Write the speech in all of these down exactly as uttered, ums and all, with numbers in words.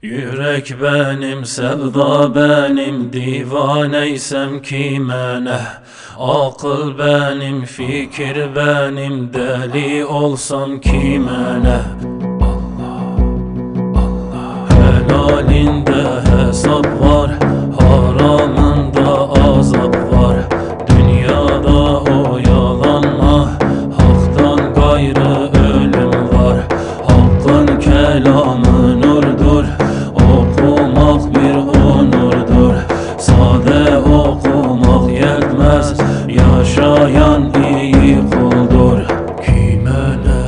Yürek benim, sevda benim, divaneysem kime ne? Akıl benim, fikir benim, deli olsam kime ne? Allah, Allah. Helalinde hesap var, haramında azap var. Dünyada o yalanla, haktan gayrı ölüm var. Hakkın kelamı nurdur, okumak bir onurdur. Sade okumak yetmez, yaşayan iyi kuldur. Kime ne?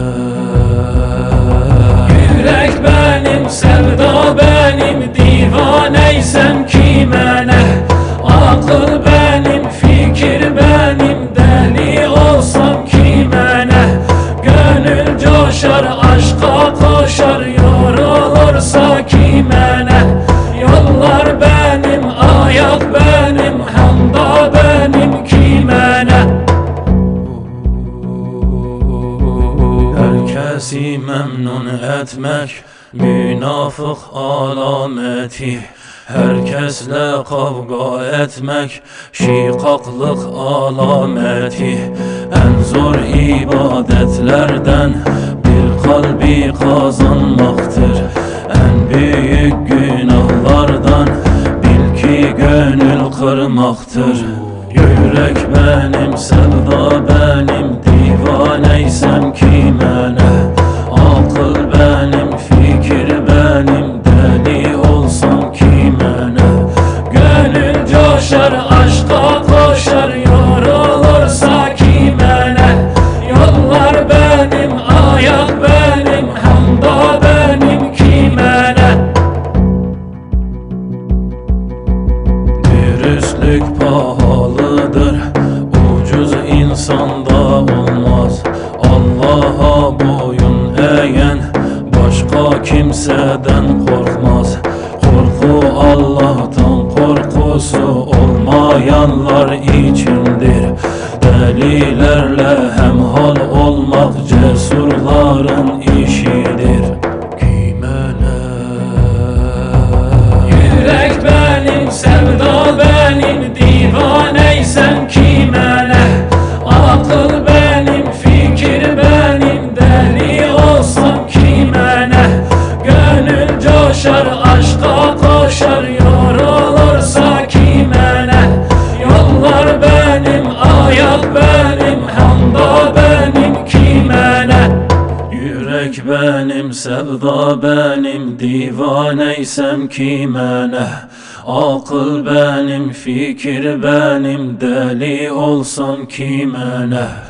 Yürek benim, sevda benim, divaneysem kime ne? Akıl benim, fikir benim, deli olsam kime ne? Gönül coşar, aşka koşar, yorulursa kime ne? Yollar benim, ayak benim, handa benim, kime ne? Herkesi memnun etmek münafık alameti. Herkesle kavga etmek şikaklık alameti. En zor ibadetlerden bir kalbi kazanmaktır. En büyük günahlardan bil ki gönül kırmaktır. Yürek benim, sevda benim, divaneysem kime ne? Akıl benim, fikir benim, deli olsam kime ne? Gönül coşar, aşka koşar, yorulursa kime ne? Yollar benim, ayak benim, handa benim, kime ne? Dürüstlük pahalıdır, ucuz insanda olmaz. Allah'a boyun eğen başka kimseden korkmaz. Korku Allah'tan, korkusu olmayanlar içindir. Delilerle hemhal olmak cesurların işidir. Kime ne? Yürek benim, sevda benim, divaneysem kime ne? Akıl benim, fikir benim, deli olsam kime ne? Gönül coşar, aşka koşar, yorulursa kime ne? Yollar benim, ayak benim, handa benim, kime ne? Yürek benim, sevda benim, divaneysem kime ne? Akıl benim, fikir benim, deli olsam kime ne?